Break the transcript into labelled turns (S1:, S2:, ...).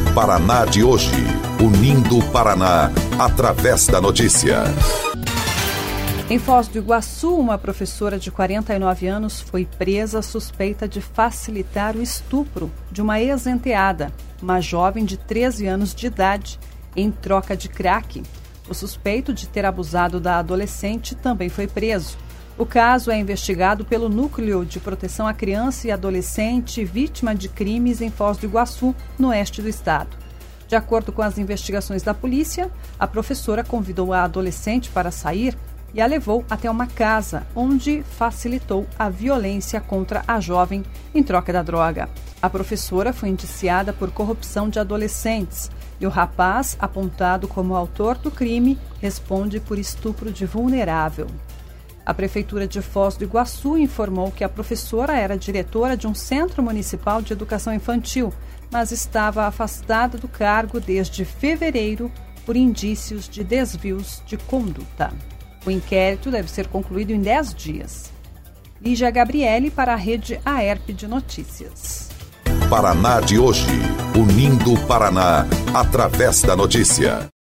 S1: Paraná de hoje, unindo o Paraná através da notícia.
S2: Em Foz do Iguaçu, uma professora de 49 anos foi presa suspeita de facilitar o estupro de uma ex-enteada, uma jovem de 13 anos de idade, em troca de crack. O suspeito de ter abusado da adolescente também foi preso. O caso é investigado pelo Núcleo de Proteção à Criança e Adolescente vítima de crimes em Foz do Iguaçu, no oeste do estado. De acordo com as investigações da polícia, a professora convidou a adolescente para sair e a levou até uma casa, onde facilitou a violência contra a jovem em troca da droga. A professora foi indiciada por corrupção de adolescentes e o rapaz, apontado como autor do crime, responde por estupro de vulnerável. A Prefeitura de Foz do Iguaçu informou que a professora era diretora de um centro municipal de educação infantil, mas estava afastada do cargo desde fevereiro por indícios de desvios de conduta. O inquérito deve ser concluído em 10 dias. Lígia Gabriele para a Rede AERP de Notícias.
S1: Paraná de hoje, unindo o Paraná através da notícia.